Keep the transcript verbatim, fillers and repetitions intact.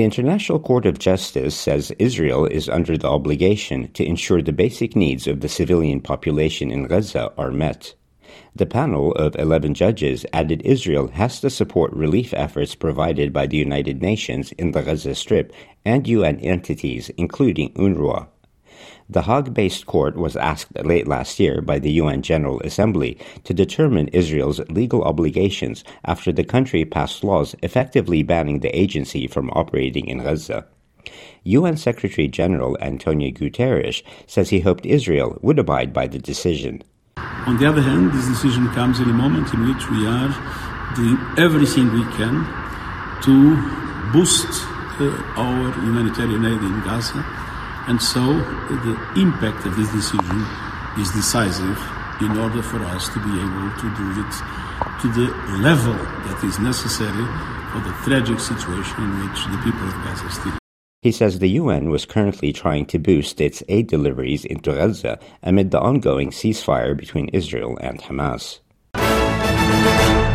The International Court of Justice says Israel is under the obligation to ensure the basic needs of the civilian population in Gaza are met. The panel of eleven judges added Israel has to support relief efforts provided by the United Nations in the Gaza Strip and U N entities, including UNRWA. The Hague-based court was asked late last year by the U N General Assembly to determine Israel's legal obligations after the country passed laws effectively banning the agency from operating in Gaza. U N Secretary-General Antonio Guterres says he hoped Israel would abide by the decision. On the other hand, this decision comes in a moment in which we are doing everything we can to boost uh, our humanitarian aid in Gaza. And so the impact of this decision is decisive in order for us to be able to do it to the level that is necessary for the tragic situation in which the people of Gaza still. He says the U N was currently trying to boost its aid deliveries into Gaza amid the ongoing ceasefire between Israel and Hamas.